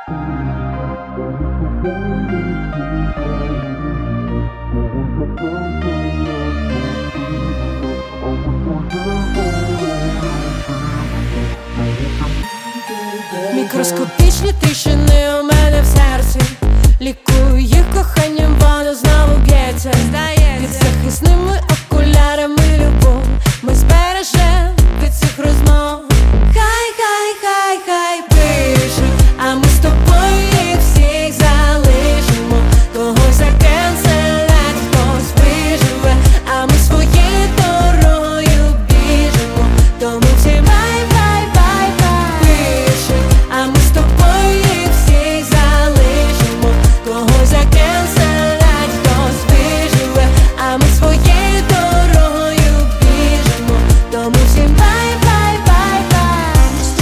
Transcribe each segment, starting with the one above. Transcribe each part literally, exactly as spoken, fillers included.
Мікроскопічні тріщини у мене в серці, лікую їх коханням, воно знову б'ється. Під захисними окулярами любов ми збережем від цих розмов. Хай, хай, хай, хай пише, а ми з тобою їх всіх залишимо. Когось закенселять, хтось виживе, а ми своєю дорогою біжимо. Тому всі бай, бай, бай, бай. Пише, а ми з тобою їх всіх залишимо. Когось закенселять, хтось виживе, а ми своєю дорогою біжимо. Тому всі бай, бай, бай, бай.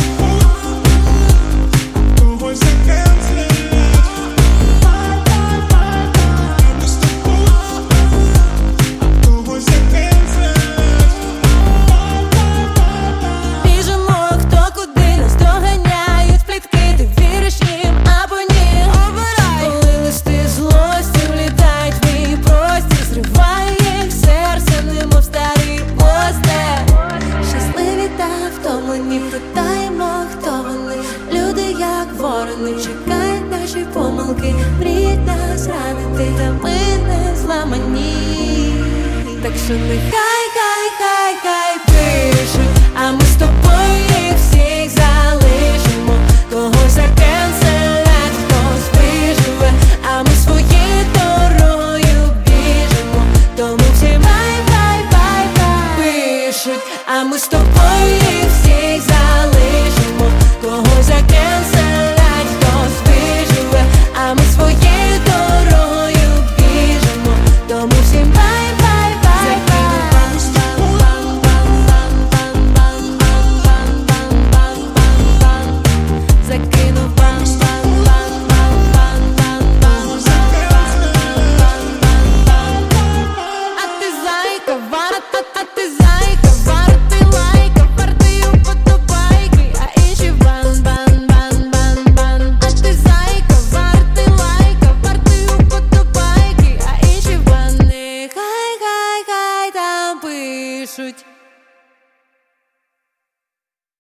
Когось закенселять. Бай, бай, бай, бай. Ми з тобою. Когось закенселять. Бай, бай, бай, бай. Біжимо, хто куди нас доганяють плітки. Ти віриш їм або ні? Обирай. Коли листи злості влітають в твій простір, зриває їх серце, немов старий постер. Щасливі та втомлені, питаємо, хто вони. Люди, як ворони, чекають наші помилки. Мріють нас ранити, та ми не зламані. Так що нехай